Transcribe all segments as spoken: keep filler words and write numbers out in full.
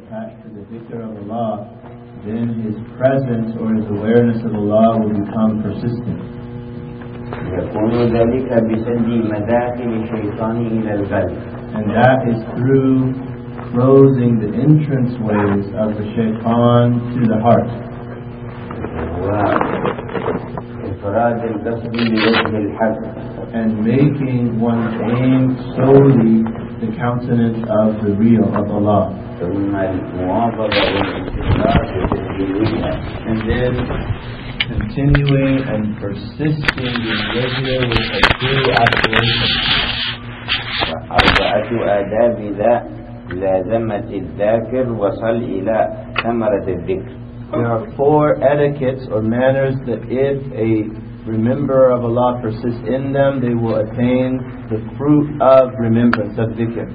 attached to the dhikr of Allah, then his presence or his awareness of Allah will become persistent. يكون ذلك بسد مداخل الشيطان إلى القلب. And that is through closing the entrance ways of the shaitan to the heart. وإفراد القصد بوجه الحق. And making one's aim solely the countenance of the real of Allah. ثم المواظبة والاستمرار بتدبيرها. And then continuing and persisting in regular with a true aspiration. أربعة آداب ذا لازمة الذاكر وصل إلى ثمرة الذكر. There are four etiquettes or manners that if a rememberer of Allah persists in them, they will attain the fruit of remembrance of dhikr.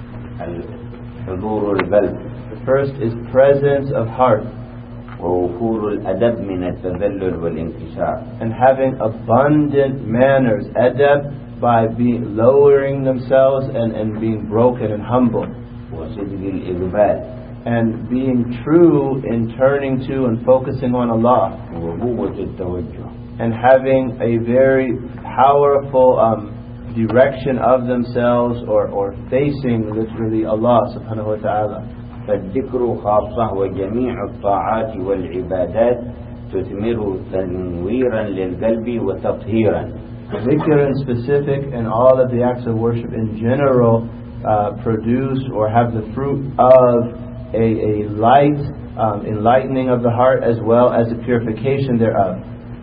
حضور القلب. The first is presence of heart. ووفور الأدب من التذلل والانكسار. And having abundant manners, adab, by being lowering themselves and, and being broken and humble. وصدق الإقبال. And being true in turning to and focusing on Allah. وقوة التوجه. And having a very powerful um, direction of themselves or, or facing literally Allah subhanahu wa ta'ala. فالذكر خاصة وجميع الطاعات والعبادات تثمر تنويرا للقلب وتطهيرا. Dhikr in specific and all of the acts of worship in general uh, produce or have the fruit of a, a light um, enlightening of the heart as well as a purification thereof.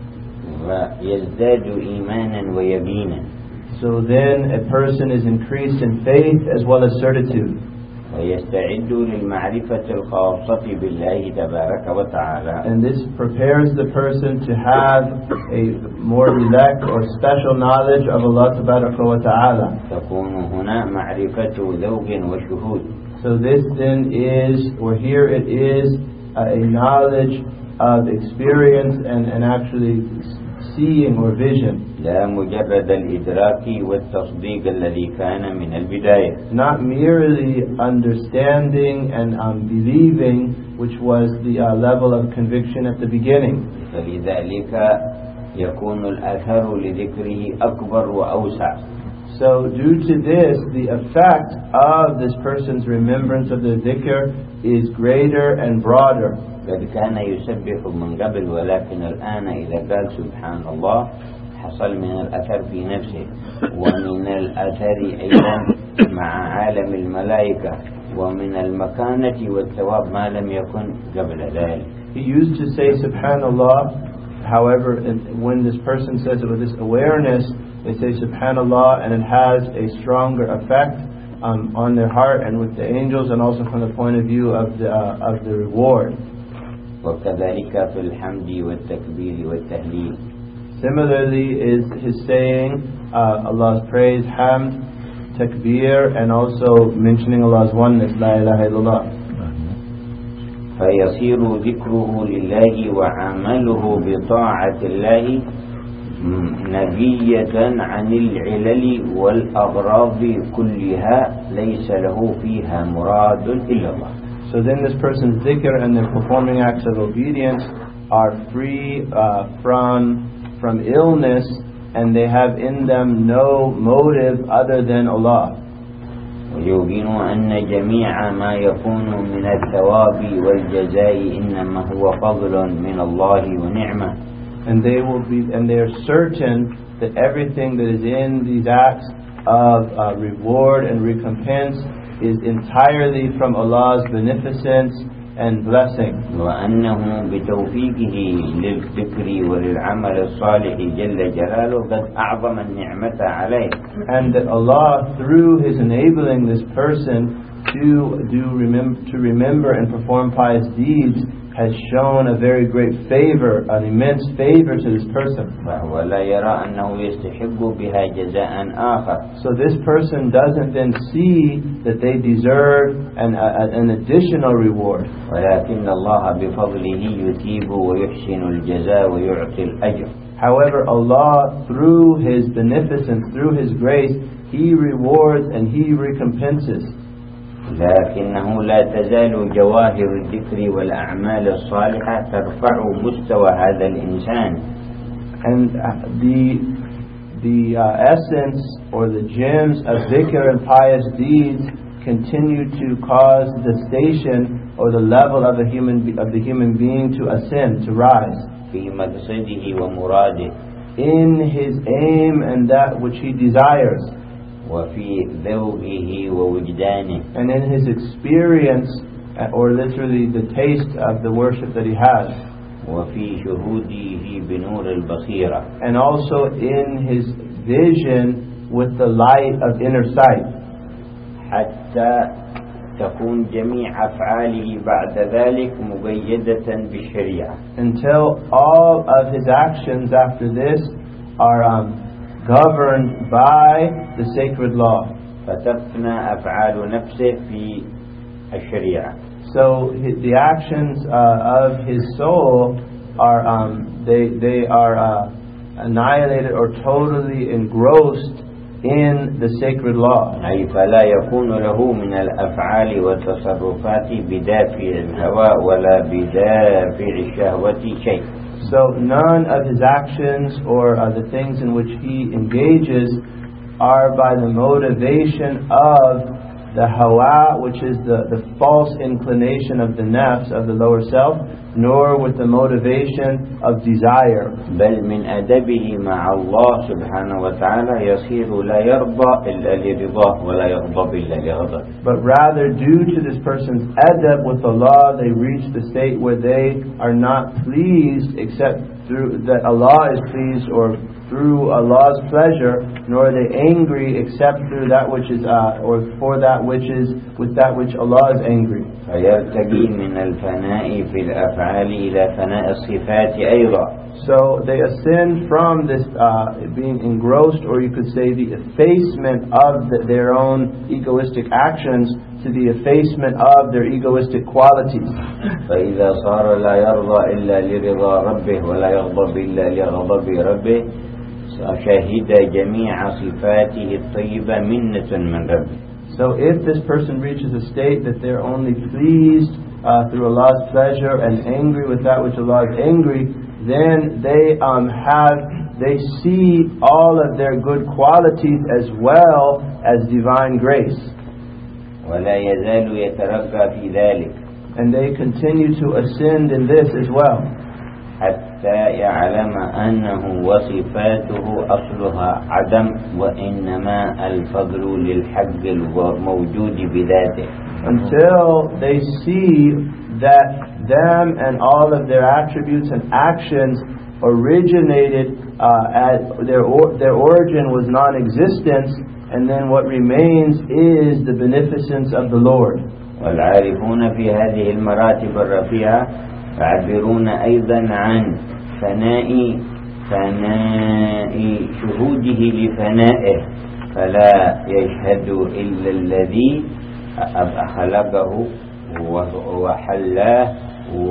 ويزداد إيمانا ويقينا. So then a person is increased in faith as well as certitude. ويستعد للمعرفة الخاصة بالله تبارك وتعالى. And this prepares the person to have a more elect or special knowledge of Allah تبارك وتعالى. تكون هنا معرفة ذوق وشهود. So this then is, or here it is, a knowledge of experience and, and actually seeing or vision. لا مجرد الإدراك والتصديق الذي كان من البداية. Not merely understanding and um, believing, which was the uh, level of conviction at the beginning. فلذلك يكون الأثر لذكره أكبر وأوسع. So due to this, the effect of this person's remembrance of the dhikr is greater and broader. قد كان يسبح من قبل ولكن الآن إذا قال سبحان الله حصل من الأثر في نفسه ومن الأثر أيضا مع عالم الملائكة ومن المكانة والثواب ما لم يكن قبل ذلك. He used to say Subhanallah, however, when this person says it with this awareness, they say Subhanallah and it has a stronger effect um, on their heart and with the angels and also from the point of view of the, uh, of the reward. وكذلك في الحمد والتكبير والتهليل. Similarly is his saying uh, Allah's praise, hamd, takbir, and also mentioning Allah's oneness, la ilaha illallah. فيصير ذكره لله وعمله بطاعة الله نقية عن العلل والأغراض كلها ليس له فيها مراد إلا الله. So then this person's dhikr and their performing acts of obedience are free uh, from from illness, and they have in them no motive other than Allah. ويبين أن جميع ما يكون من الثواب والجزاء إنما هو فضل من الله ونعمة. And they will be, and they are certain that everything that is in these acts of uh, reward and recompense is entirely from Allah's beneficence and blessing. وأنه بتوفيقه للذكر وللعمل الصالح جل جلاله قد أعظم النعمة عليه. And that Allah, through His enabling this person to do remember to remember and perform pious deeds, has shown a very great favor, an immense favor to this person. ولا يرى أنه يستحق بها جزاء آخر. So this person doesn't then see that they deserve an, a, an additional reward. ولكن الله بفضله يثيب ويحسن الجزاء ويعطي الأجر. However, Allah, through His beneficence, through His grace, He rewards and He recompenses. لكنه لا تزال جواهر الذكر والأعمال الصالحة ترفع مستوى هذا الإنسان. And the the uh, essence or the gems of dhikr and pious deeds continue to cause the station or the level of a human of the human being to ascend, to rise. في مقصده ومراده. In his aim and that which he desires. وفي ذوقه ووجدانه. And in his experience, or literally the taste of the worship that he has. وفي شهوده بنور البصيرة. And also in his vision with the light of inner sight. حتى تكون جميع أفعاله بعد ذلك مقيدة بالشريعة. Until all of his actions after this are um, governed by the sacred law. فتفنى أفعال نفسه في الشريعة. So the actions uh, of his soul are um, they they are uh, annihilated or totally engrossed in the sacred law. أي فلا يكون له من الأفعال والتصرفات بدافع الهوى ولا بدافع الشهوة شيء. So none of his actions or uh, the things in which he engages are by the motivation of the hawa, which is the, the false inclination of the nafs, of the lower self, nor with the motivation of desire. بل من أدبه مع الله سبحانه وتعالى يصير لا يرضى إلا لرضاه ولا يغضب إلا لغضب. But rather, due to this person's adab with Allah, they reach the state where they are not pleased except through that Allah is pleased, or through Allah's pleasure, nor are they angry except through that which is uh, or for that which is with that which Allah is angry. فيرتقي من الفناء في الأفعال إلى فناء الصفات أيضا. So they ascend from this uh, being engrossed, or you could say the effacement of the, their own egoistic actions, to the effacement of their egoistic qualities. فإذا صار لا يرضى إلا لرضا ربه ولا يغضب إلا لغضب ربه شهد جميع صفاته الطيبة منة من ربه. So if this person reaches a state that they're only pleased uh, through Allah's pleasure and angry with that which Allah is angry, then they um, have they see all of their good qualities as well as divine grace. ولا يزال يترقى في ذلك. And they continue to ascend in this as well. حتى يعلم أنه وصفاته أصلها عدم وإنما الفضل للحق الموجود بذاته. Until they see that them and all of their attributes and actions originated uh, at their or, their origin was non-existence, and then what remains is the beneficence of the Lord. والعارفون في هذه المراتب الرفيعة يعبرون أيضا عن فناء فناء شهوده لفنائه، فلا يشهد إلا الذي خلقه وحلاه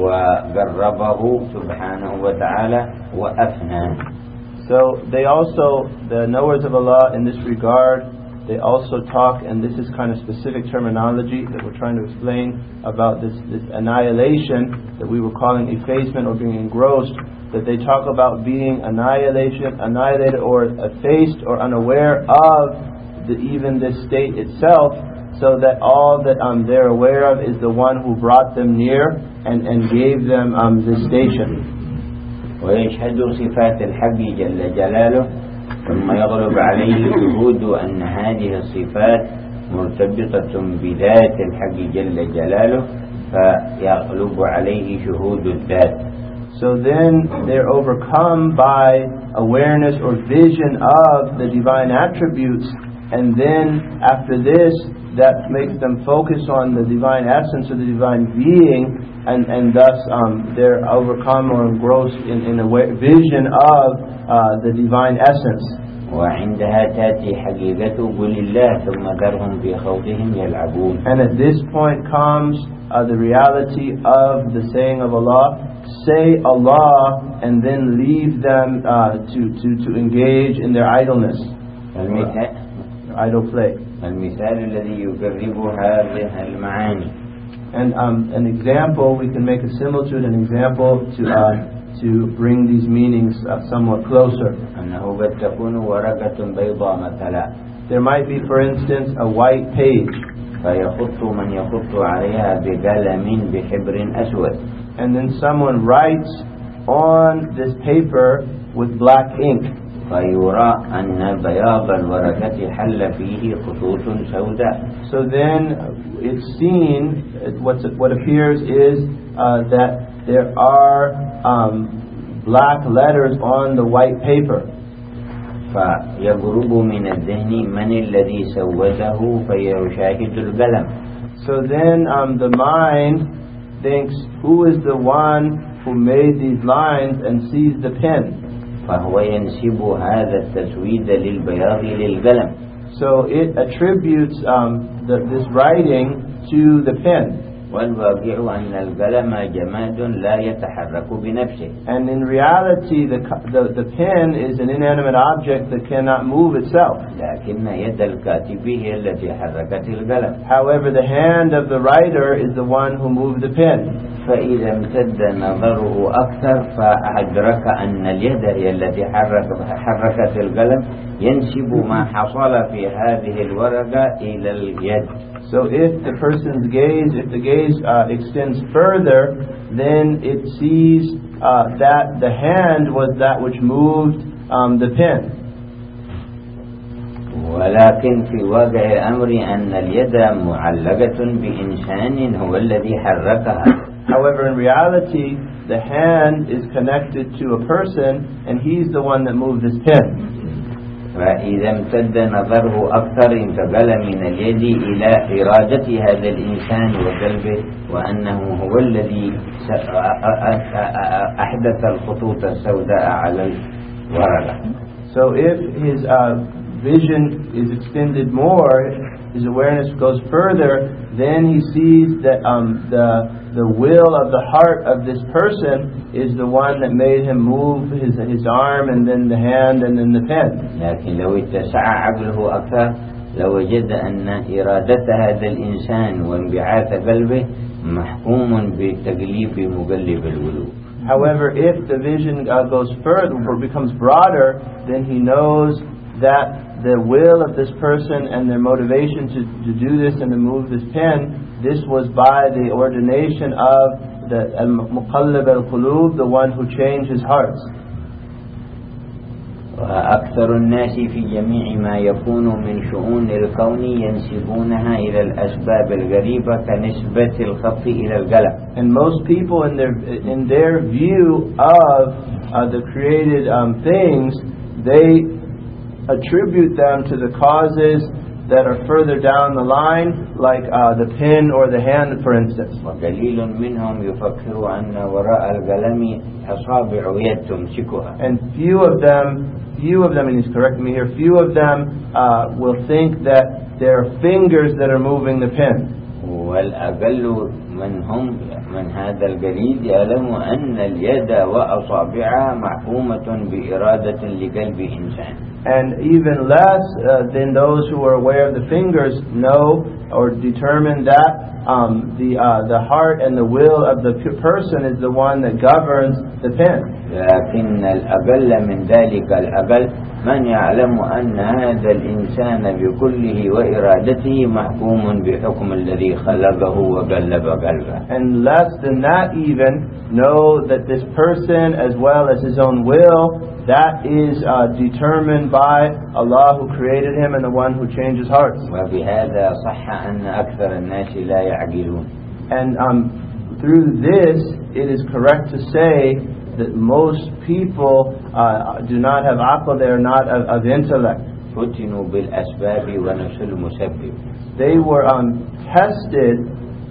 وقربه سبحانه وتعالى وأفناه. So they also, the knowers of Allah in this regard, they also talk, and this is kind of specific terminology that we're trying to explain about this, this annihilation that we were calling effacement or being engrossed, that they talk about being annihilation, annihilated or effaced or unaware of the, even this state itself, so that all that um, they're aware of is the one who brought them near and, and gave them um, this station. ويشهد صفات الحق جل جلاله، ثم يغلب عليه شهود أن هذه الصفات مرتبطة بذات الحق جل جلاله، فيغلب عليه شهود الذات. So then they're overcome by awareness or vision of the divine attributes, and then after this that makes them focus on the divine essence or the divine being, and, and thus um, they're overcome or engrossed in, in a vision of uh, the divine essence. وعندها تأتي حقيقة قل الله ثم ذرهم في خوضهم يلعبون. And at this point comes uh, the reality of the saying of Allah, say Allah, and then leave them uh, to, to, to engage in their idleness, المثال their idle play. المثال الذي يقرب هذه المعاني. And um, an example, we can make a similitude, an example to uh, to bring these meanings uh, somewhat closer. أنه قد تكون ورقة بيضاء مثلا. There might be, for instance, a white page. فيخط من يخط عليها بقلم بحبر أسود. And then someone writes on this paper with black ink. فيرى أن بياض الورقة حل فيه خطوط سوداء. So then it's seen, what's, what appears is uh, that there are um, black letters on the white paper. فيغرب من الذهن من الذي سوده فيشاهد القلم. So then um, the mind thinks, who is the one who made these lines, and sees the pen. فهو ينسب هذا التسويد للبياض للقلم. So it attributes um, the, this writing to the pen. والواقع أن القلم جماد لا يتحرك بنفسه. And in reality, the, the the pen is an inanimate object that cannot move itself. لكن يد الكاتب هي التي حركت القلم. However, the hand of the writer is the one who moved the pen. فإذا امتد نظره أكثر فأدرك أن اليد هي التي حركت حركت القلم، ينسب ما حصل في هذه الورقة إلى اليد. So if the person's gaze, if the gaze uh, extends further, then it sees uh, that the hand was that which moved um, the pen. ولكن في واقع الأمر أن اليد معلقة بإنسان هو الذي حركها. However, in reality, the hand is connected to a person, and he's the one that moved this pen. فإذا امتد نظره أكثر انتقل من اليد إلى إرادة هذا الإنسان وقلبه، وأنه هو الذي أحدث الخطوط السوداء على الورقة. So if his uh, vision is extended more, his awareness goes further, then he sees that um, the the will of the heart of this person is the one that made him move his his arm, and then the hand, and then the pen. لكن لو اتسع عقله أكثر لوجد أن إرادة هذا الإنسان وانبعاث قلبه محكوم بتقليب مقلب القلوب. However, if the vision uh, goes further or becomes broader, then he knows that the will of this person and their motivation to, to do this and to move this pen, this was by the ordination of the al-muqallib al-qulub, the one who changes hearts. وأكثر الناس في جميع ما يكون من شؤون الكون ينسبونها إلى الأسباب الغريبة كنسبة الخط إلى القلم. And most people in their in their view of uh, the created um, things, they attribute them to the causes that are further down the line, like uh, the pen or the hand, for instance. وقليل منهم يفكر أن وراء القلم أصابع يد تمسكها. And few of them, few of them, and he's correcting me here, few of them uh, will think that there are fingers that are moving the pen. والأقل منهم من هذا القليل يعلم أن اليد وأصابعها محكومة بإرادة لقلب إنسان. And even less uh, than those who are aware of the fingers know or determine that um, the uh, the heart and the will of the person is the one that governs the pen. لكن الأقل من ذلك الأقل من يعلم أن هذا الإنسان بكله وإرادته محكوم بحكم الذي خلقه وقلب قلبه. And less than that even know that this person, as well as his own will, that is uh, determined by Allah who created him and the one who changes hearts. وبهذا صح أن أكثر الناس لا يعقلون. And um, through this, it is correct to say that most people uh, do not have aql, they are not of, of intellect. فتنوا بالأسباب ونسوا المسبب. They were um, tested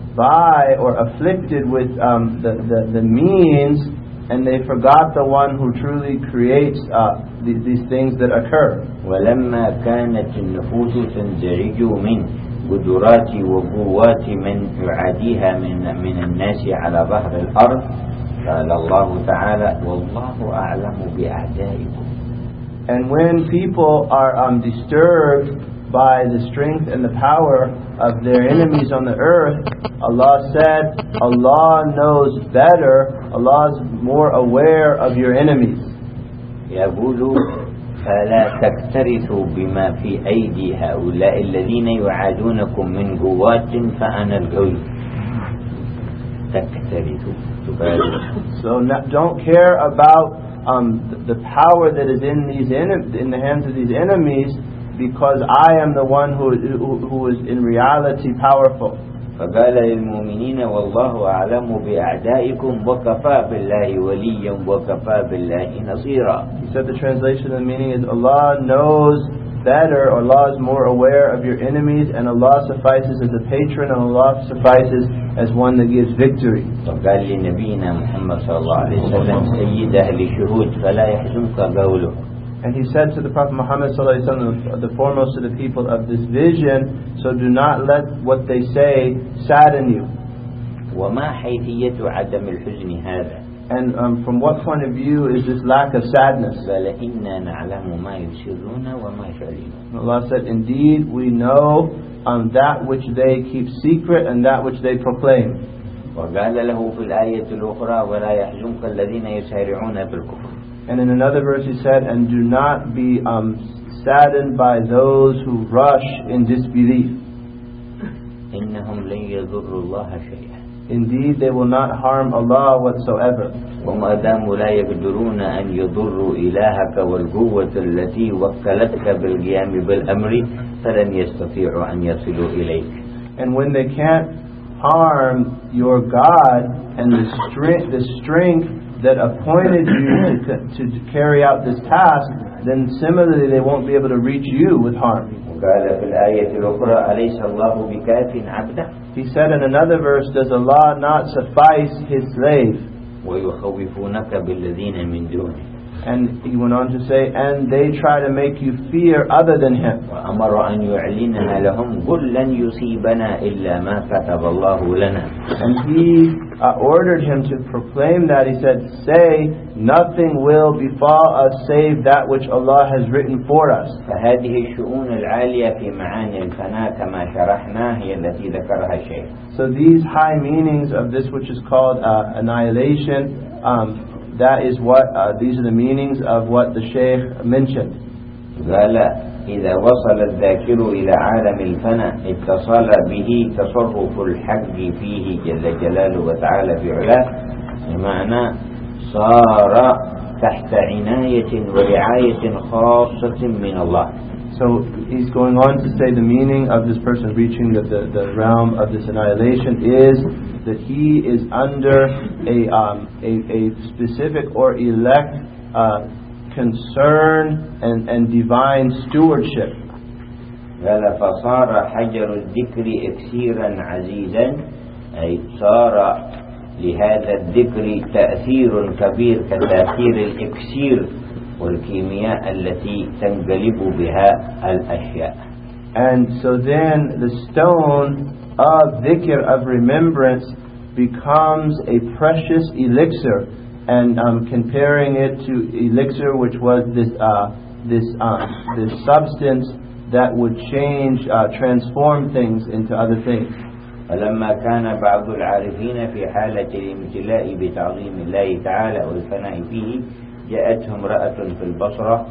by or afflicted with um, the, the, the means, and they forgot the one who truly creates uh, these, these things that occur. ولما كانت النفوس تنزعج من قدرات وقوات من يعاديها من من الناس على ظهر الأرض قال الله تعالى والله أعلم بأعدائكم. And when people are um, disturbed by the strength and the power of their enemies on the earth, Allah said, Allah knows better, Allah is more aware of your enemies. يقول فلا تكترثوا بما في أيدي هؤلاء الذين يعادونكم من قوات فأنا القوي. تكترثوا. So not, don't care about um, the power that is in these in the hands of these enemies, because I am the one who, who, who is in reality powerful. فقال للمؤمنين والله أعلم بأعدائكم وكفى بالله وليا وكفى بالله نصيرا. He said the translation and the meaning is Allah knows better, or Allah is more aware of your enemies, and Allah suffices as a patron, and Allah suffices as one that gives victory. فقال لنبينا محمد صلى الله عليه وسلم سيد أهل الشهود فلا يحزنك قوله. And he said to the Prophet Muhammad sallallahu alaihi wasallam, the foremost of the people of this vision, so do not let what they say sadden you. وما حيثية عدم الحزن هذا؟ And um, from what point of view is this lack of sadness? بل إنا نعلم ما يسرون وما يعلنون. Allah said, indeed we know um, that which they keep secret and that which they proclaim. وقال له في الآية الأخرى ولا يحزنك الذين يسارعون بالكفر. And in another verse he said, and do not be um, saddened by those who rush in disbelief. إنهم لن يضروا الله شيئا. Indeed, they will not harm Allah whatsoever. وما داموا لا يقدرون أن يضروا إلهك والقوة التي وكلتك بالقيام بالأمر فلن يستطيعوا أن يصلوا إليك. And when they can't harm your God and the strength, the strength that appointed you to, to carry out this task, then similarly they won't be able to reach you with harm. قال في الآية الأخرى أليس الله بكاف عبده. He said in another verse, does Allah not suffice His slave? ويخوفونك بالذين من دونه. And he went on to say, and they try to make you fear other than Him. وأمر أن يعلنها لهم قل لن يصيبنا إلا ما كتب الله لنا. And he uh, ordered him to proclaim that. He said, say, nothing will befall us save that which Allah has written for us. فهذه الشؤون العالية في معاني الفناء كما شرحنا هي التي ذكرها الشيخ. So these high meanings of this which is called uh, annihilation, um, that is what, uh, these are the meanings of what the Shaykh mentioned. قال إذا وصل الذاكر إلى عالم الفناء اتصل به تصرف الحق فيه جل جلاله وتعالى في علاه، بمعنى صار تحت عناية ورعاية خاصة من الله. So he's going on to say the meaning of this person reaching the, the, the realm of this annihilation is that he is under a, um, a, a specific or elect uh, concern and, and divine stewardship. قال فصار حجر الذكر إكسيرا عزيزا، أي صار لهذا الذكر تأثير كبير كتأثير الإكسير والكيمياء التي تنقلب بها الأشياء. And so then the stone of dhikr, of remembrance, becomes a precious elixir, and um, comparing it to elixir, which was this uh, this um, this substance that would change, uh, transform things into other things. فلما كان بعض العارفين في حالة الامتلاء بتعظيم الله تعالى والفناء فيه جاءتهم امرأة في البصرة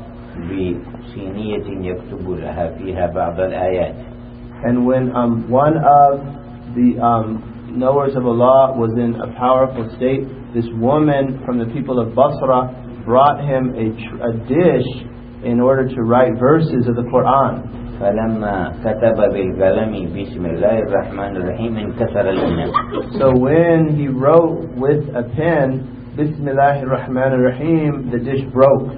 بصينية يكتب لها فيها بعض الآيات. And when um, one of the um, knowers of Allah was in a powerful state, this woman from the people of Basra brought him a, a dish in order to write verses of the Quran. فلما كتب بالقلم بسم الله الرحمن الرحيم انكسر الإناء. So when he wrote with a pen Bismillahir Rahmanir Rahim, the dish broke.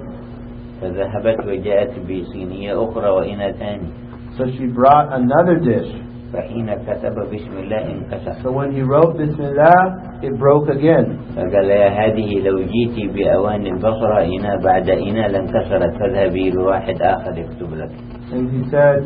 فذهبت وجاءت بصينية أخرى وإناء ثاني. So she brought another dish. فحين كتب بسم الله انكسر. So when he wrote Bismillah, it broke again. فقال يا هذه لو جيتي بأوان البصرة إناء بعد إناء لانكسرت فاذهبي لواحد آخر يكتب لك. And he said,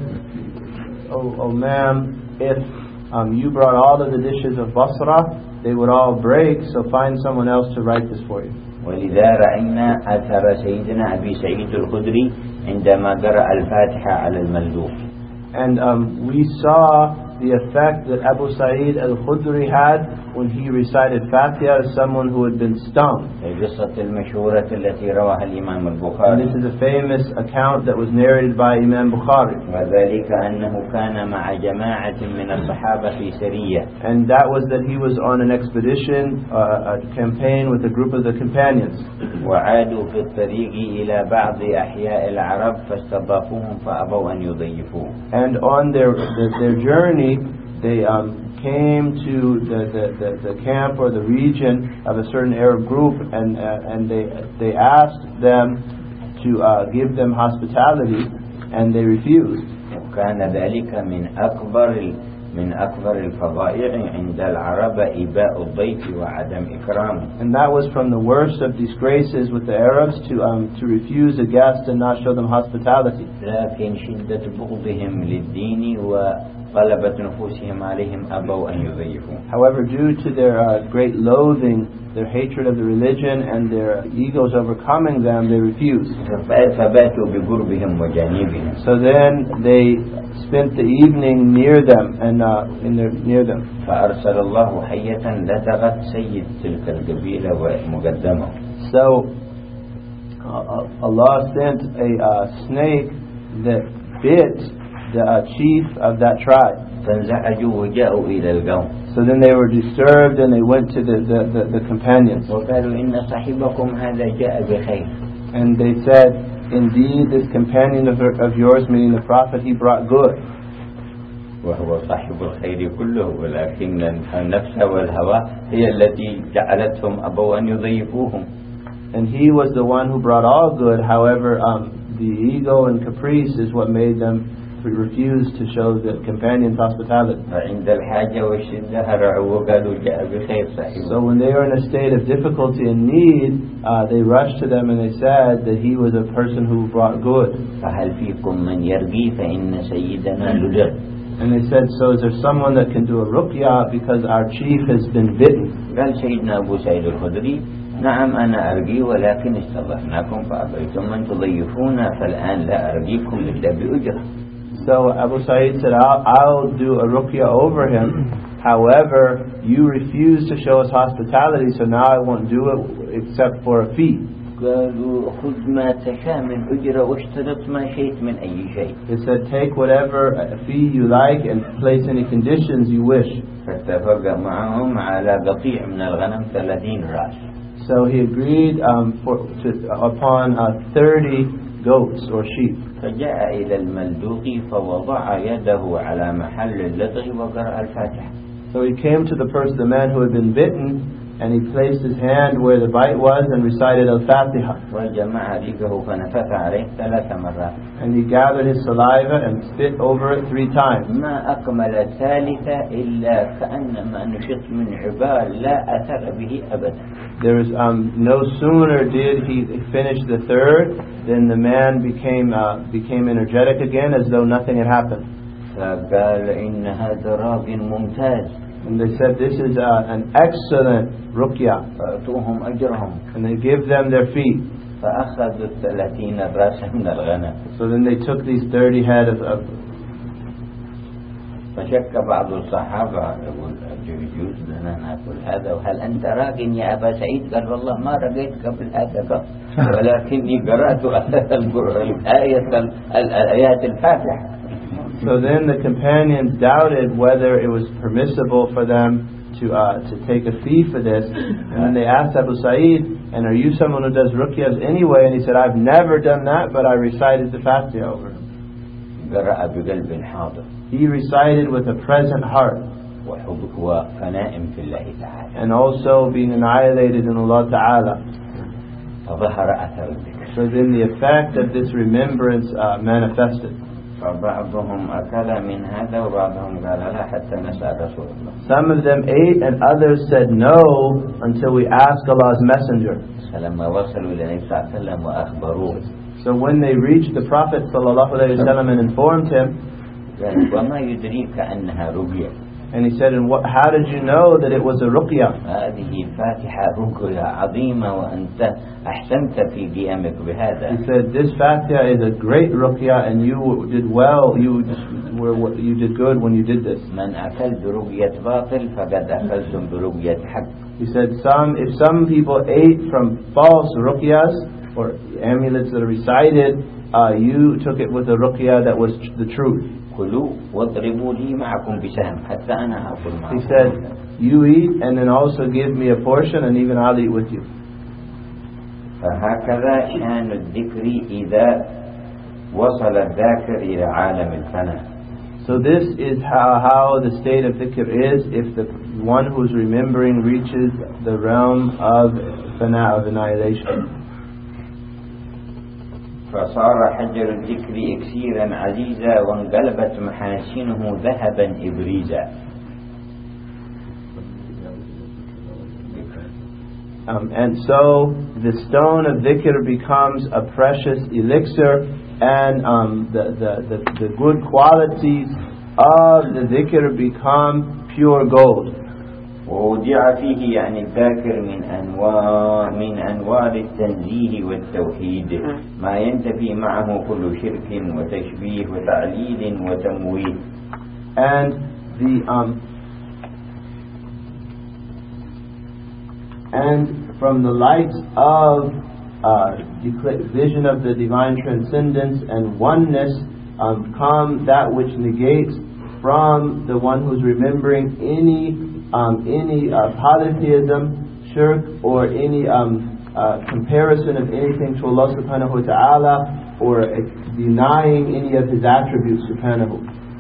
oh, oh ma'am, if um, you brought all of the dishes of Basra, they would all break, so find someone else to write this for you. ولذا رأينا أثر سيدنا أبي سعيد الخدري عندما قرأ الفاتحة على الملدوف. And um, we saw the effect that Abu Sa'id al-Khudri had when he recited Fatiha as someone who had been stung. القصة المشهورة التي رواها الإمام البخاري. And this is a famous account that was narrated by Imam Bukhari. وذلك أنه كان مع جماعة من الصحابة في سرية. And that was that he was on an expedition, uh, a campaign with a group of the companions. وعادوا في الطريق إلى بعض أحياء العرب فاستضافوهم فأبوا أن يضيفوه. And on their their, their journey, they um, came to the, the, the, the camp or the region of a certain Arab group, and uh, and they they asked them to uh, give them hospitality, and they refused. وكان ذلك من أكبر من أكبر الفظائع عند العرب إباء الضيف وعدم إكرامه. And that was from the worst of disgraces with the Arabs, to um, to refuse a guest and not show them hospitality. لكن شدة بغضهم للدين وغلبة نفوسهم عليهم أبوا أن يضيفوه. However, due to their uh, great loathing, their hatred of the religion, and their egos overcoming them, they refused. فباتوا بقربهم وجانبهم. So then they spent the evening near them and uh, in their, near them. فأرسل الله حية لدغت سيد تلك القبيلة ومقدمه. So uh, Allah sent a uh, snake that bit the uh, chief of that tribe. فانزعجوا وجاءوا إلى القوم. So then they were disturbed and they went to the, the, the, the companions. وقالوا إن صاحبكم هذا جاء بخير. And they said, indeed, this companion of, of yours, meaning the Prophet, he brought good. وهو صاحب الخير كله ولكن النفس والهوى هي التي جعلتهم أبوا أن يضيفوهم. And he was the one who brought all good. However, um, the ego and caprice is what made them refuse to show the companions hospitality. عند الحاجة والشدة هرعوا وقالوا جاء بخير صاحبه. So when they were in a state of difficulty and need, uh, they rushed to them and they said that he was a person who brought good. فهل فيكم من يرقي فإن سيدنا لدغ. And they said, so is there someone that can do a ruqya because our chief has been bitten? قال سيدنا أبو سعيد الخدري نعم أنا أرقي ولكن استضفناكم فأبيتم أن تضيفونا فالآن لا أرقيكم إلا بأجرة. So Abu Sa'id said, I'll, I'll do a ruqya over him. However, you refuse to show us hospitality, so now I won't do it except for a fee. قالوا خذ ما تشاء من أجرة واشترط ما شئت من أي شيء. They said, take whatever fee you like and place any conditions you wish. فاتفق معهم على قطيع من الغنم ثلاثين رأس. So he agreed um, for, to, upon uh, thirty goats or sheep. فجاء إلى الملدوق فوضع يده على محل اللدغ وقرأ الفاتحة. So he came to the person, the man who had been bitten, and he placed his hand where the bite was and recited Al-Fatiha. وجمع ريقه فنفث عليه ثلاث مرات. And he gathered his saliva and spit over it three times. ما أكمل الثالثة إلا كأنما نشط من عبال لا أثر به أبدا. There was um, no sooner did he finish the third than the man became uh, became energetic again, as though nothing had happened. فقال إن هذا راق ممتاز. And they said, this is uh, an excellent ruqya. فأتوهم أجرهم. And they give them their feet. فأخذوا الثلاثين رأس من الغنم. So then they took these thirty head of, of فشك بعض الصحابة يقول يجوز لنا نأكل هذا وهل أنت راق يا أبا سعيد؟ قال والله ما رقيت قبل هذا قط ولكني قرأت الآية الآيات الفاتحة. So then the companions doubted whether it was permissible for them to uh, to take a fee for this, and then they asked Abu Sa'id, and are you someone who does ruqyas anyway? And he said, I've never done that, but I recited the Fatiha over him. قرأ بقلب حاضر. He recited with a present heart, وفناء في الله تعالى. and also being annihilated in Allah Ta'ala. فظهر أثر الذكر. So then the effect of this remembrance uh, manifested. فبعضهم أكل من هذا وبعضهم قال لا حتى نسأل رسول الله. Some of them ate and others said no until we asked Allah's Messenger. فلما وصلوا إلى النبي صلى الله عليه وسلم وأخبروه. So when they reached the Prophet sallallahu alaihi wasallam and informed him, قال وما يدريك أنها رقية. and he said, and what, how did you know that it was a ruqya? هذه فاتحة رقية عظيمة وأنت أحسنت في قيامك بهذا. He said, this Fatiha is a great ruqya and you did well, you were, what, you did good when you did this. من أكل برقية باطل فقد أكلتم برقية حق. He said, some if some people ate from false ruqyas or amulets that are recited, uh, you took it with a ruqya that was the truth. كلوا واضربوا لي معكم بسهم حتى أنا أكل معكم. He said, you eat and then also give me a portion and even I'll eat with you. فهكذا شأن الذكر إذا وصل الذاكر إلى عالم الفناء. So this is how, how the state of dhikr is if the one who's remembering reaches the realm of fana, of annihilation. فصار حجر الذكر إكسيرا عزيزا وانقلبت محاسنه ذهبا إبريزا. Um, and so the stone of dhikr becomes a precious elixir, and um, the, the, the, the good qualities of the dhikr become pure gold. ووضع فيه يعني الذاكر من أنواع من أنوار التنزيه والتوحيد ما ينتفي معه كل شرك وتشبيه وتعليل وتمويه. And the um, and from the light of uh, vision of the divine transcendence and oneness um, come that which negates from the one who's remembering any um, any uh, polytheism, shirk, or any um, uh, comparison of anything to Allah subhanahu wa ta'ala, or uh, denying any of His attributes subhanahu.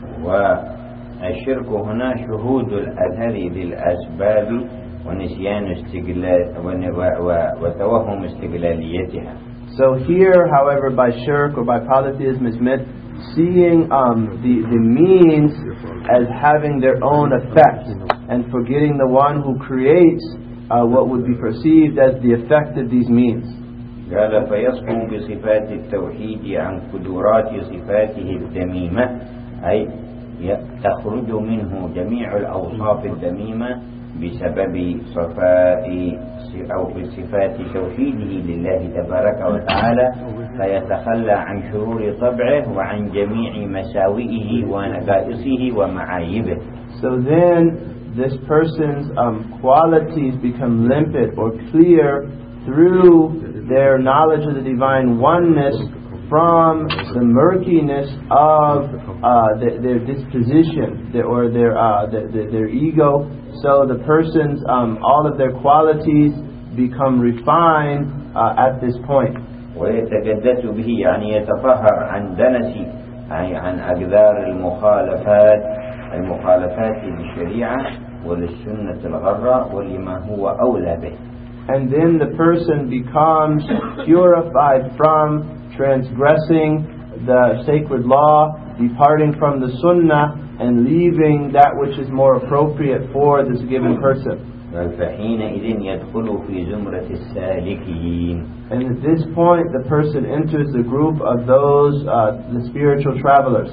والشرك هنا شهود الأثر للأسباب ونسيان استقلال وتوهم استقلاليتها. So here, however, by shirk or by polytheism is meant seeing um, the, the means as having their own effect and forgetting the one who creates uh, what would be perceived as the effect of these means. قال فيصفو بصفات التوحيد عن قدرات صفاته الذميمة أي تخرج منه جميع الأوصاف الذميمة بسبب صفاء أو بصفات توحيده لله تبارك وتعالى فيتخلى عن شرور طبعه وعن جميع مساوئه ونقائصه ومعايبه. So then this person's um, qualities become limpid or clear through their knowledge of the divine oneness from the murkiness of uh, the, their disposition their, or their, uh, the, the, their ego. So the person's um, all of their qualities become refined uh, at this point. ويتجدد به يعني يتطهر عن دنس أي عن أقدار المخالفات المخالفات للشريعة وللسنة الغراء ولما هو أولى به. And then the person becomes purified from transgressing the sacred law, departing from the sunnah, and leaving that which is more appropriate for this given person. فحينئذ يدخل في زمرة السالكين. And at this point, the person enters the group of those, uh, the spiritual travelers.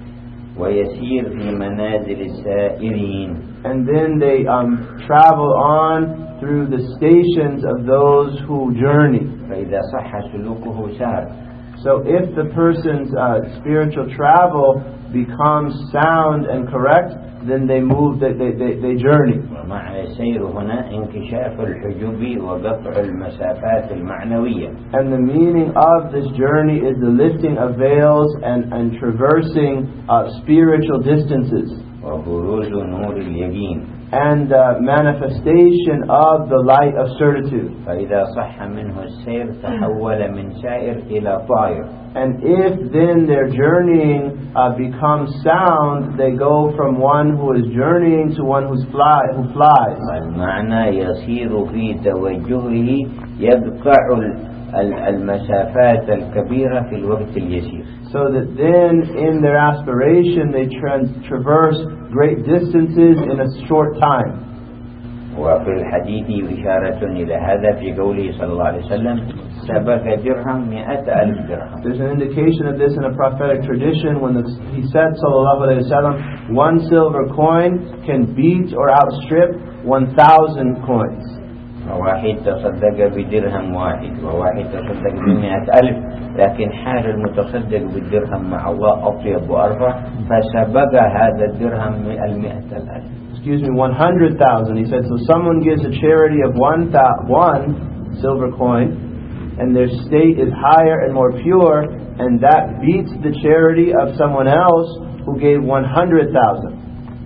ويسير في منازل السائرين. And then they um, travel on through the stations of those who journey. فإذا صح سلوكه سار. So if the person's uh, spiritual travel becomes sound and correct, then they move, they, they, they, they journey. ومعنى السير هنا انكشاف الحجب وقطع المسافات المعنوية. And the meaning of this journey is the lifting of veils and, and traversing uh, spiritual distances. وبروز نور اليقين. And uh, manifestation of the light of certitude. فإذا صح منه السير تحول من سائر إلى طائر. And if then their journeying uh, becomes sound, they go from one who is journeying to one who's fly, who flies. المعنى يسير في توجهه يقطع المسافات الكبيرة في الوقت اليسير. So that then in their aspiration they trans- traverse great distances in a short time. وفي الحديث إشارة إلى هذا في قوله صلى الله عليه وسلم سبق درهم مئة ألف درهم. There's an indication of this in a prophetic tradition when the, he said sallallahu alaihi wasallam, one silver coin can beat or outstrip one thousand coins. وواحد تصدق بدرهم واحد وواحد تصدق بمئة ألف، لكن حال المتصدق بالدرهم مع الله أطيب وأرفع، فسبق هذا الدرهم المئة الألف. Excuse me, one hundred thousand. He said, so someone gives a charity of one, one silver coin, and their state is higher and more pure, and that beats the charity of someone else who gave one hundred thousand.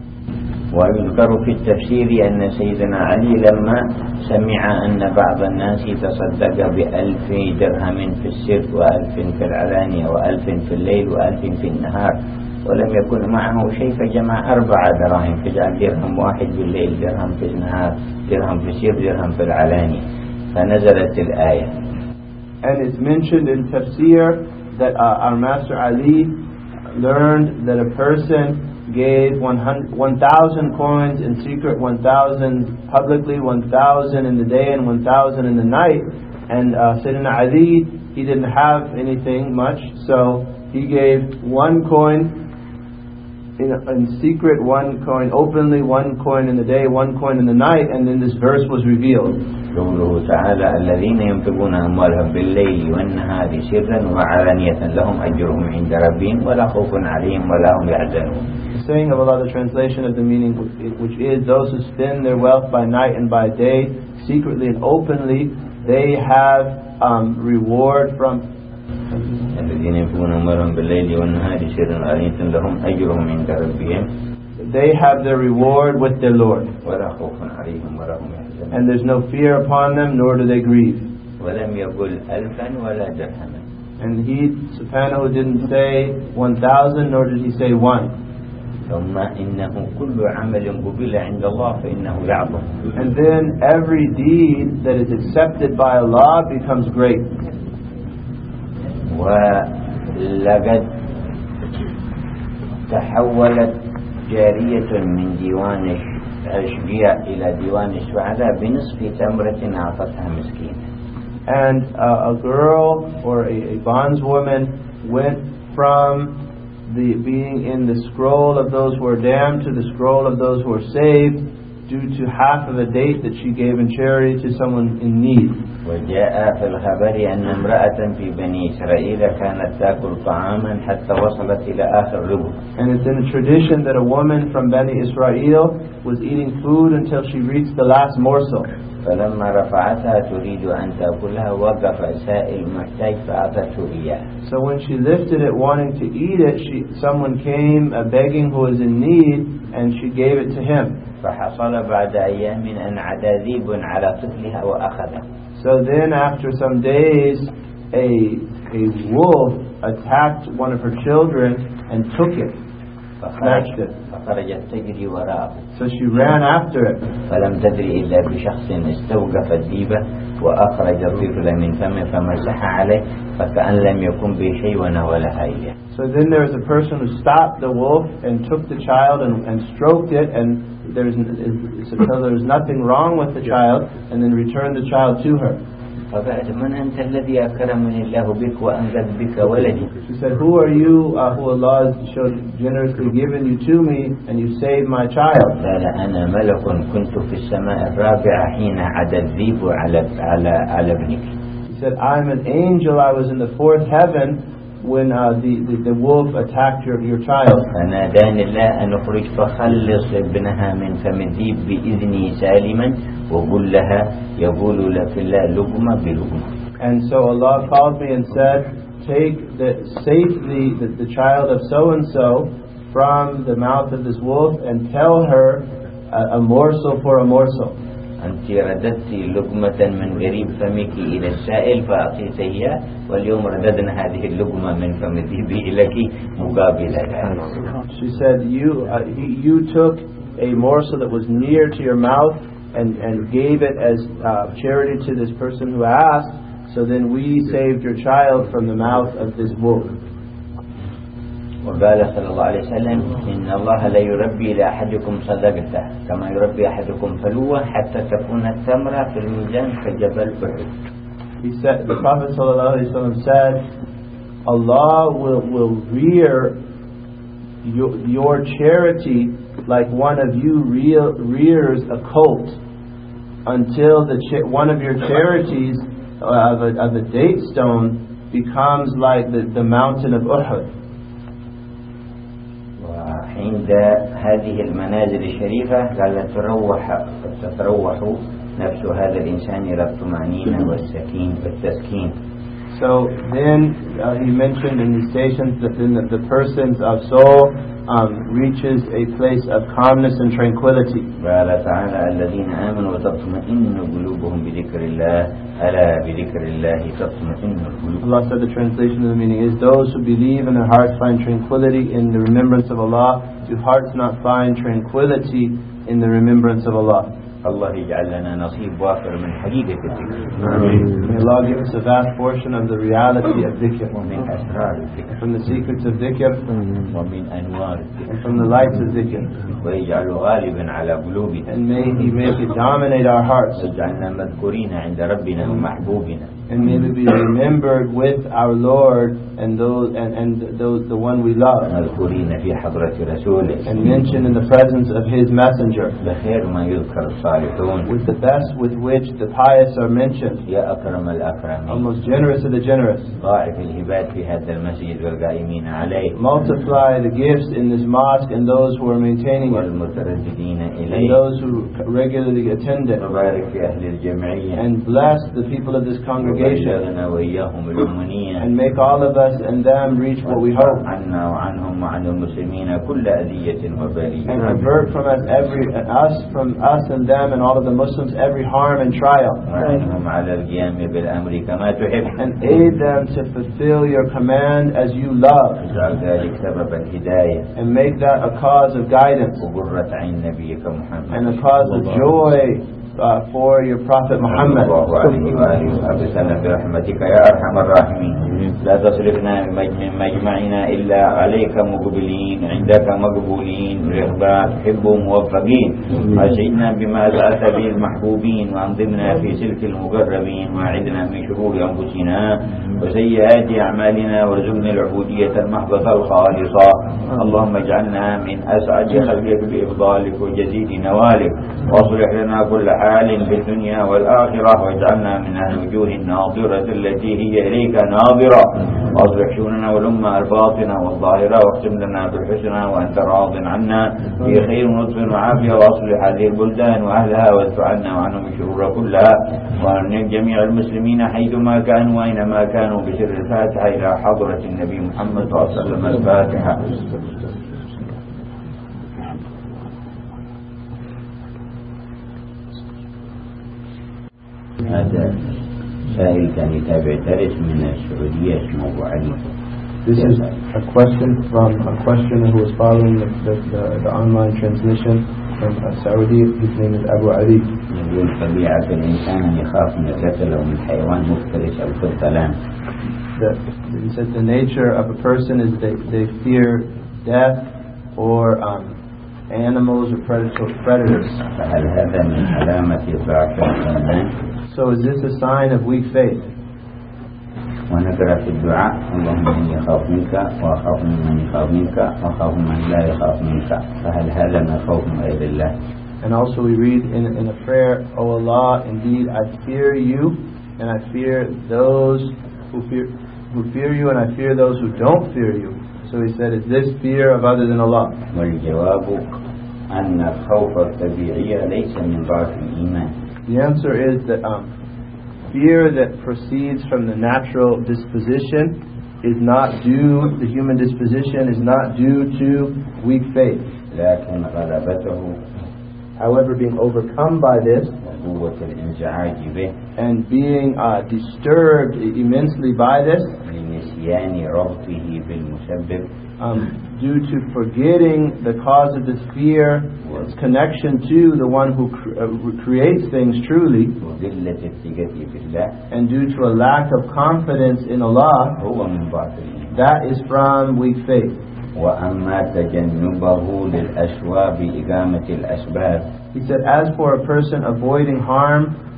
ويذكر في التفسير أن سيدنا علي لما سمع أن بعض الناس تصدق بألف درهم في السر وألف في العلانية وألف في الليل وألف في النهار ولم يكن معه شيء، فجمع أربع دراهم، فجعل درهم واحد بالليل، درهم في النهار، درهم في السر، درهم في العلانية، فنزلت الآية. And it's mentioned in tafsir that uh, our Master Ali learned that a person gave one thousand coins in secret, one thousand publicly, one thousand in the day and one thousand in the night. And uh, Sayyidina Ali, he didn't have anything much, so he gave one coin in, in secret, one coin openly, one coin in the day, one coin in the night, and then this verse was revealed. قوله تعالى الذين ينفقون أموالهم بالليل والنهار سرا وعلانية لهم أجرهم عند ربهم ولا خوف عليهم ولا هم يحزنون. The saying of Allah, the translation of the meaning, which is those who spend their wealth by night and by day, secretly and openly, they have um, reward from. الذين ينفقون أموالهم بالليل والنهار سرا وعلانية لهم أجرهم عند ربهم. They have their reward with their Lord. ولا خوف عليهم ولا هم يحزنون. And there's no fear upon them, nor do they grieve. ولم يقل ألفا ولا درهما. And he, subhanahu, didn't say one thousand, nor did he say one. ثم إنه كل عمل قبل عند الله فإنه يعظم. And then every deed that is accepted by Allah becomes great. ولقد تحولت جارية من ديوان الأشقياء إلى ديوان السعداء بنصف تمرة أعطتها مسكينة. And uh, a girl or a, a bondswoman went from the being in the scroll of those who are damned to the scroll of those who are saved due to half of a date that she gave in charity to someone in need. وجاء في الخبر أن امرأة في بني إسرائيل كانت تأكل طعاما حتى وصلت إلى آخر ربع. And it's in a tradition that a woman from Bani Israel was eating food until she reached the last morsel. فلما رفعتها تريد أن تأكلها وقف سائل محتاج فأعطته إياه. So when she lifted it wanting to eat it, she, someone came uh, begging who was in need, and she gave it to him. فحصل بعد أيام أن عدا ذئب على طفلها وأخذه. So then after some days a, a wolf attacked one of her children and took it, snatched it. فخرجت تجري وراءه. So she ran after it. فلم تدري إلا بشخص استوقف الذئب وأخرج الطفل من فمه فمسح عليه فكأن لم يكن به شيء وناولها إياه. So then there was a person who stopped the wolf and took the child and, and stroked it, and there's so there was nothing wrong with the child, and then returned the child to her. فقالت من أنت الذي أكرمني الله بك وأنقذ بك ولدي. She said, who are you uh, who Allah has showed generously given you to me and you saved my child? قال أنا ملك كنت في السماء الرابعة حين عدا الذئب على على على ابنك. He said, I'm an angel. I was in the fourth heaven when uh, the, the the wolf attacked your your child. فناداني الله أن أخرج فخلص ابنها من فم الذئب بإذني سالما وقل لها يقول لك الله لقمة بلقمة. And so Allah called me and said, take the save the, the the child of so and so from the mouth of this wolf and tell her a, a morsel for a morsel. أنت رددت لقمة من قريب فمك إلى السائل فأعطيته إياه واليوم رددنا هذه اللقمة من فم الذئب إليك مقابلة. She said, you uh, you took a morsel that was near to your mouth and and gave it as uh, charity to this person who asked. So then we saved your child from the mouth of this wolf. وقال صلى الله عليه وسلم إن الله لا يربي لأحدكم صدقته كما يربي أحدكم فلوة حتى تكون التمرة في الميزان كجبل أحد. He said, the Prophet صلى الله عليه وسلم said, Allah will will rear your, your charity like one of you rear, rears a colt until the cha- one of your charities uh, of, a, of a date stone becomes like the, the mountain of Uhud. وعند هذه المنازل الشريفة قال تروح تتروح نفس هذا الإنسان إلى الطمأنينة والسكين والتسكين. So then uh, he mentioned in these stations that then the, the person's of soul um, reaches a place of calmness and tranquility. قال تعالى الذين آمنوا وتطمئن قلوبهم بذكر الله ألا بذكر الله تطمئن القلوب. Allah said the translation of the meaning is those who believe and their hearts find tranquility in the remembrance of Allah. Do hearts not find tranquility in the remembrance of Allah? الله يجعل لنا نصيب وافر من حقيقة الذكر. May Allah give us a vast portion of the reality of dhikr, ومن أسرار الذكر from the secrets of dhikr, ومن أنوار الذكر and from the lights of dhikr. ويجعل غالبا على قلوبنا And may He make it dominate our hearts. ويجعلنا مذكورين عند ربنا ومحبوبنا. And may we be remembered with our Lord and those and, and those the one we love. مذكورين في حضرة رسوله. And mentioned in the presence of His messenger. بخير ما يذكر الصالحون. With the best with which the pious are mentioned. يا أكرم الأكرمين. Almost generous of the generous. ضاعف الهبات في هذا المسجد والقائمين عليه. Multiply the gifts in this mosque and those who are maintaining it. والمترددين إليه. And those who regularly attend it. وبارك في أهل الجمعية. And bless the people of this congregation. وبلغنا وإياهم الأمنية. And make all of us and them reach what we hope. عنا وعنهم وعن المسلمين كل أذية وبلية. And avert from us every us from us and them and all of the Muslims every harm and trial. وعنهم على القيام بالأمر كما تحب. And aid them to fulfill your command as you love. اجعل ذلك سبب الهداية. And make that a cause of guidance. وقرة عين نبيك محمد. And a cause of joy uh, for your Prophet Muhammad. الله عليه وآله وسلم برحمتك يا أرحم الراحمين. لا تصرفنا من مجمعنا إلا عليك مقبلين عندك مقبولين رغبا تحب موفقين. وأسعدنا بما سألت به المحبوبين وأنظمنا في سلك المقربين وأعدنا من شرور أنفسنا وسيئات أعمالنا وارزقنا العبودية المحضة الخالصة. اللهم اجعلنا من أسعد خلقك بإفضالك وجزيل نوالك واصلح لنا كل حال في الدنيا والآخرة واجعلنا من الوجوه الناظرة التي هي إليك ناظرة واصلح شؤوننا والأمة الباطنة والظاهرة واختم لنا بالحسنى وأنت راض عنا في خير ولطف وعافية واصلح هذه البلدان وأهلها وادفع عنا وعنهم الشرور كلها وأن جميع المسلمين حيثما كانوا وأينما كانوا بسر الفاتحة إلى حضرة النبي محمد صلى الله عليه وسلم. الفاتحة. هذا سائل كان يتابع درس من السعودية اسمه أبو علي. This is a question from a questioner who is following the, the, the, the online transmission from Saudi. His name is Abu Ali. يقول طبيعة الإنسان أن يخاف من القتل أو من حيوان مفترس أو قتلان. He said the nature of a person is they, they fear death or um, animals or predator, predators. فهل هذا من علامة ضعف الإيمان؟ So is this a sign of weak faith? ونقرأ في الدعاء اللهم إني أخاف منك وأخاف ممن يخاف منك وأخاف من لا يخاف منك. فهل هذا من خوف غير الله؟ And also we read in, in a prayer, O Allah, indeed I fear you and I fear those who fear who fear you and I fear those who don't fear you. So he said, is this fear of other than Allah? والجواب أن الخوف الطبيعي ليس من ضعف الإيمان. The answer is that um, fear that proceeds from the natural disposition is not due, the human disposition is not due to weak faith. لكن غلبته However, being overcome by this وقوة الانزعاج به and being uh, disturbed immensely by this لنسيان ربطه بالمسبب um, due to forgetting the cause of this fear, its connection to the one who cre- uh, creates things truly, وقلة الثقة بالله and due to a lack of confidence in Allah, هو من ضعف الإيمان. that is from weak faith. وأما تجنبه للأسباب إقامة الأسباب He said, as for a person avoiding harm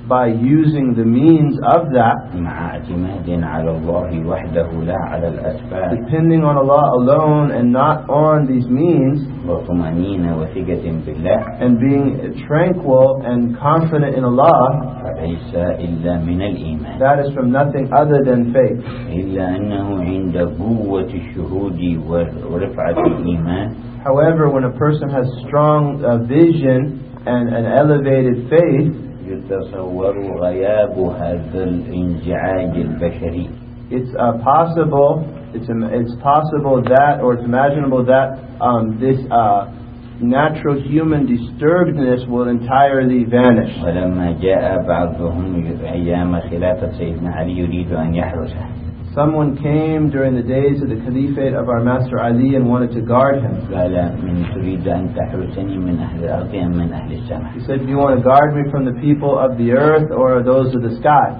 by using the means of that, مع اعتماد على الله وحده لا على الأسباب depending on Allah alone and not on these means, وطمأنينة وثقة بالله and being tranquil and confident in Allah, فليس إلا من الإيمان that is from nothing other than faith. إلا أنه عند قوة الشهود ورفعة الإيمان However, when a person has strong uh, vision and an elevated faith, يتصور غياب هذا الانزعاج البشري. it's uh, possible it's it's possible that, or it's imaginable that um, this uh, natural human disturbedness will entirely vanish. ولما جاء بعضهم أيام خلافة سيدنا علي يريد أن يحرسه. Someone came during the days of the caliphate of our Master Ali and wanted to guard him. قال من تريد أن تحرسني من أهل الأرض أم من أهل السماء. He said, do you want to guard me from the people of the earth or those of the sky?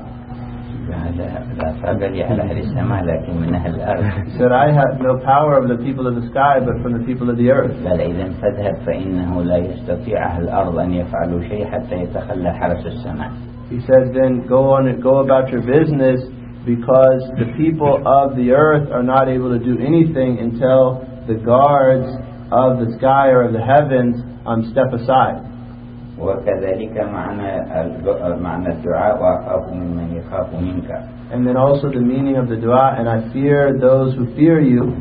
لا فضل لي على أهل السماء لكن من أهل الأرض. He said, I have no power over the people of the sky but from the people of the earth. قال إذا فاذهب فإنه لا يستطيع أهل الأرض أن يفعلوا شيء حتى يتخلى حرس السماء. He said, then go on and go about your business, because the people of the earth are not able to do anything until the guards of the sky or of the heavens um, step aside. وكذلك معنى معنى الدعاء وأخاف ممن يخاف منك. And then also the meaning of the dua, and I fear those who fear you.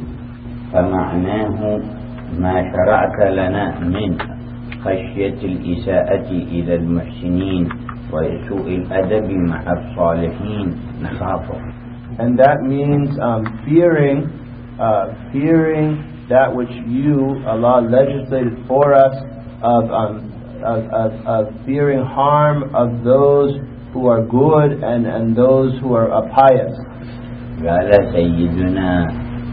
فمعناه ما شرعت لنا من خشية الإساءة إلى المحسنين وسوء الأدب مع الصالحين نخافه. And that means um, fearing, uh, fearing that which you, Allah, legislated for us, of, um, of, of, of fearing harm of those who are good and, and those who are uh, pious. قال سيدنا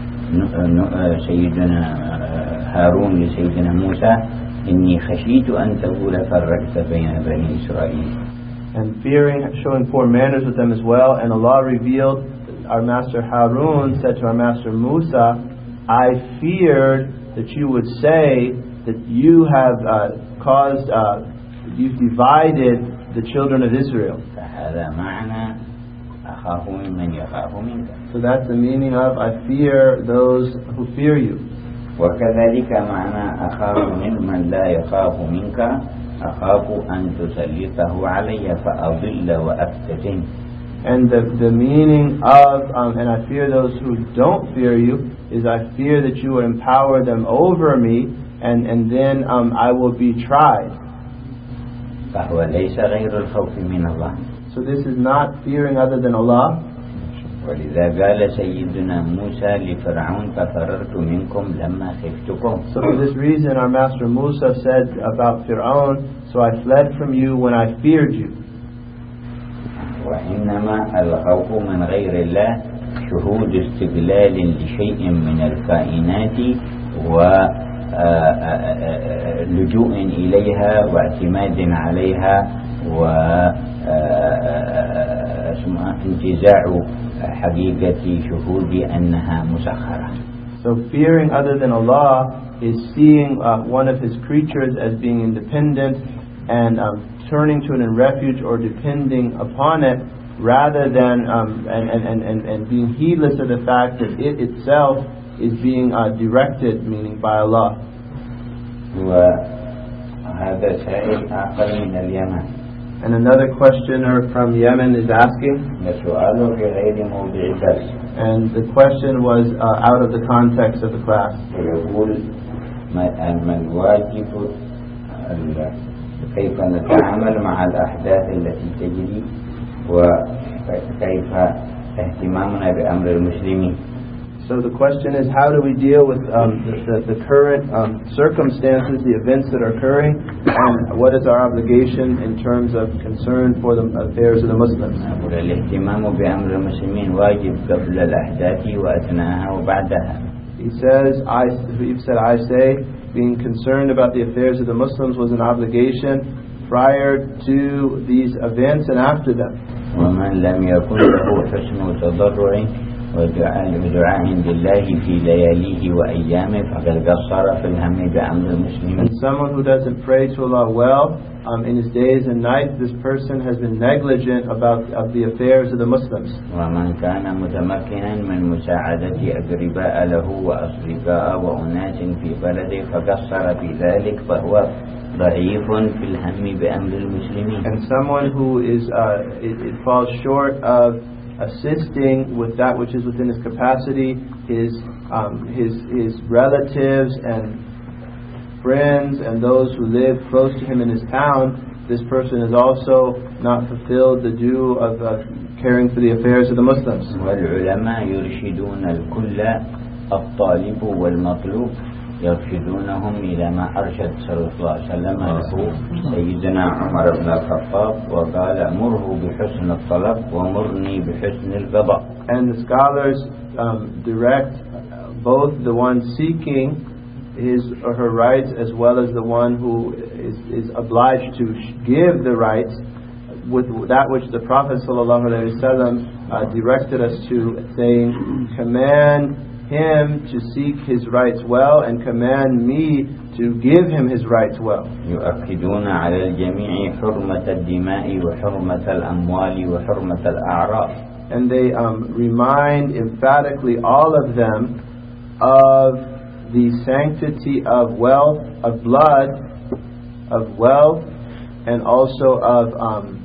سيدنا هارون لسيدنا موسى إني خشيت أن تقول فرقت بين بني إسرائيل. And fearing, showing poor manners with them as well. And Allah revealed, our Master Harun said to our Master Musa, I feared that you would say that you have uh, caused, uh, you've divided the children of Israel. So that's the meaning of, I fear those who fear you. وكذلك معنى أخاف ممن لا يخاف منك أخاف أن تسلطه علي فأضل وأفتتن. And the, the meaning of, um, and I fear those who don't fear you, is I fear that you will empower them over me, and, and then um, I will be tried. فهو ليس غير الخوف من الله. So this is not fearing other than Allah. ولذا قال سيدنا موسى لفرعون ففررت منكم لما خفتكم. So for this reason our Master Musa said about Fir'aun, so I fled from you when I feared you. وإنما الخوف من غير الله شهود استقلال لشيء من الكائنات ولجوء إليها واعتماد عليها وانتزاع حقيقة شهود أنها مسخرة. So fearing other than Allah is seeing uh, one of His creatures as being independent and um, turning to it in refuge or depending upon it, rather than um, and, and, and, and being heedless of the fact that it itself is being uh, directed, meaning by Allah. وهذا سائل آخر من اليمن. And another questioner from Yemen is asking, and the question was uh, out of the context of the class. كيف نتعامل مع الأحداث التي تجري وكيف اهتمامنا بأمر المسلمين. So the question is, how do we deal with um, the, the, the current um, circumstances, the events that are occurring, and what is our obligation in terms of concern for the affairs of the Muslims? الاهتمام بأمر المسلمين واجب قبل الأحداث وأثناءها وبعدها. He says, I, he said, I say, being concerned about the affairs of the Muslims was an obligation prior to these events and after them. ومن لم يكن له حسن تضرع ودعاء لله في لياليه وأيامه فقد قصر في الهم بأمر المسلمين. And someone who doesn't pray to Allah well um, in his days and nights, this person has been negligent about of the affairs of the Muslims. ومن كان متمكنا من مساعدة أقرباء له وأصدقاء وأناس في بلده فقصر في ذلك فهو ضعيف في الهم بأمر المسلمين. And someone who is uh, it, it falls short of assisting with that which is within his capacity, his um, his his relatives and friends and those who live close to him in his town, this person has also not fulfilled the due of uh, caring for the affairs of the Muslims. والعلماء يرشدون الكل الطالب والمطلوب يرشدونهم إلى ما أرشد صلى الله عليه وسلم له سيدنا عمر بن الخطاب وقال مره بحسن الطلب ومرني بحسن القضاء. And the scholars um, direct both the one seeking his or her rights as well as the one who is, is obliged to give the rights with that which the Prophet sallallahu alaihi wasallam uh, directed us to, saying, command him to seek his rights well and command me to give him his rights well. يؤكدون على الجميع حرمة الدماء وحرمة الأموال وحرمة الأعراض. And they um, remind emphatically all of them of the sanctity of wealth, of blood, of wealth, and also of um,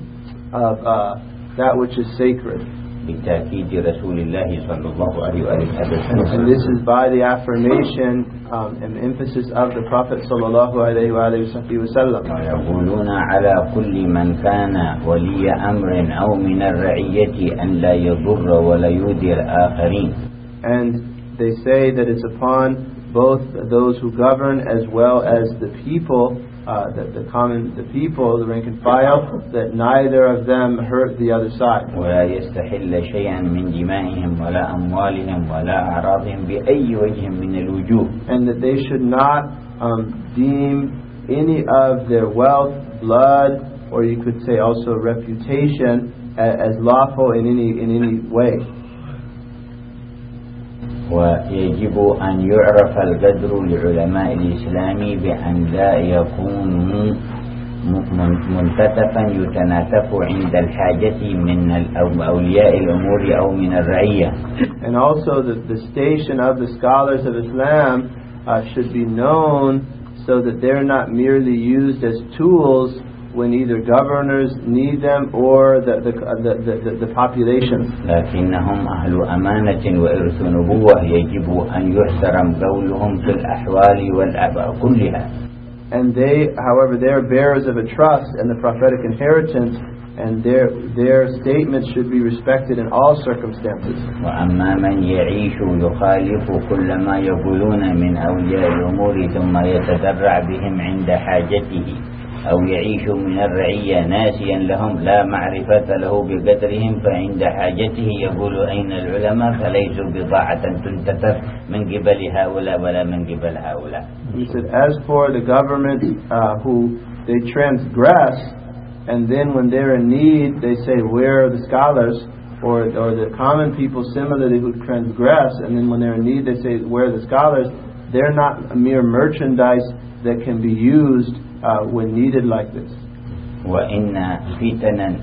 of uh, that which is sacred. بتأكيد رسول الله صلى الله عليه وسلم. And this is by the affirmation um, and emphasis of the Prophet صلى الله عليه وآله وسلم. ويقولون على كل من كان ولي أمر أو من الرعية أن لا يضر ولا يؤذي الآخرين. And they say that it's upon both those who govern as well as the people, uh, the, the common, the people, the rank and file, that neither of them hurt the other side. ولا يستحل شيئا من دمائهم ولا أموالهم ولا أعراضهم بأي وجه من الوجوه. And that they should not um, deem any of their wealth, blood, or you could say also reputation as, as lawful in any in any way. ويجب أن يعرف القدر لعلماء الإسلام بأن لا يكون منتتفا يتناتف عند الحاجة من أولياء الأمور أو من الرعية. And also the, the station of the scholars of Islam uh, should be known so that they're not merely used as tools when either governors need them or the the the, the, the population. لكنهم أهل أمانة وإرث نبوة يجب أن يحترم قولهم في الأحوال والآباء كلها. And they, however, they are bearers of a trust and the prophetic inheritance, and their their statements should be respected in all circumstances. وأما من يعيش يخالف كل ما يقولون من أولياء الأمور ثم يتدرع بهم عند حاجته أو يعيش من الرعية ناسيا لهم لا معرفة له بقدرهم فعند حاجته يقول أين العلماء فليسوا بضاعة تنتتف من قبل هؤلاء ولا من قبل هؤلاء. He said, as for the government uh, who they transgress, and then when they're in need they say where are the scholars, or or the common people similarly who transgress, and then when they're in need they say where are the scholars, they're not a mere merchandise that can be used Uh, when needed like this. وإن فتنا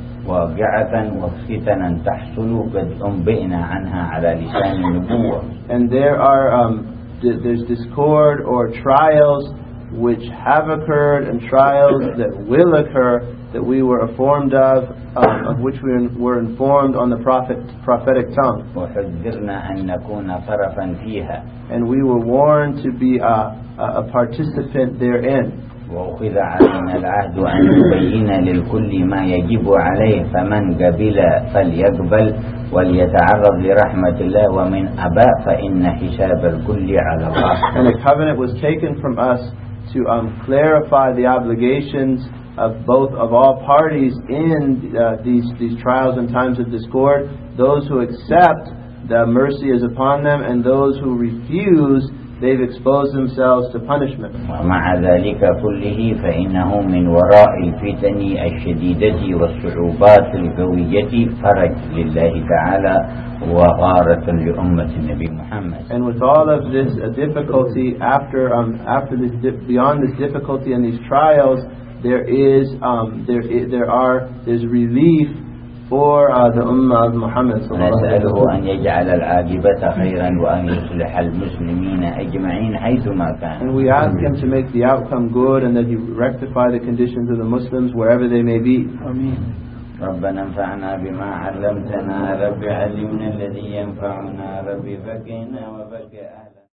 واقعة وفتنا تحصل قد أنبئنا عنها على لسان النبوة. And there are um, th- there's discord or trials which have occurred and trials that will occur that we were informed of, um, of which we were informed on the prophet prophetic tongue. وحذرنا أن نكون طرفا فيها. And we were warned to be a, a participant therein. وأخذ علينا العهد أن نبين للكل ما يجب عليه فمن قبل فليقبل وليتعرض لرحمة الله ومن أبى فإن حساب الكل على الله. And a covenant was taken from us to um, clarify the obligations of both of all parties in uh, these these trials and times of discord. Those who accept, the mercy is upon them, and those who refuse, they've exposed themselves to punishment. ومع ذلك كله فإنه من وراء الفتن الشديدة والصعوبات القوية فرج لله تعالى وغارة لأمة النبي محمد. And with all of this uh, difficulty, after um, after this di- beyond this difficulty and these trials, there is um, there I- there are there's relief for uh, the Ummah of Muhammad. نسأله أن يجعل العاقبة خيرا وأن يصلح المسلمين أجمعين حيثما كان. And we ask him to make the outcome good and that he rectify the conditions of the Muslims wherever they may be. Ameen. ربنا انفعنا بما علمتنا رب علمنا الذي ينفعنا رب فقهنا وفقه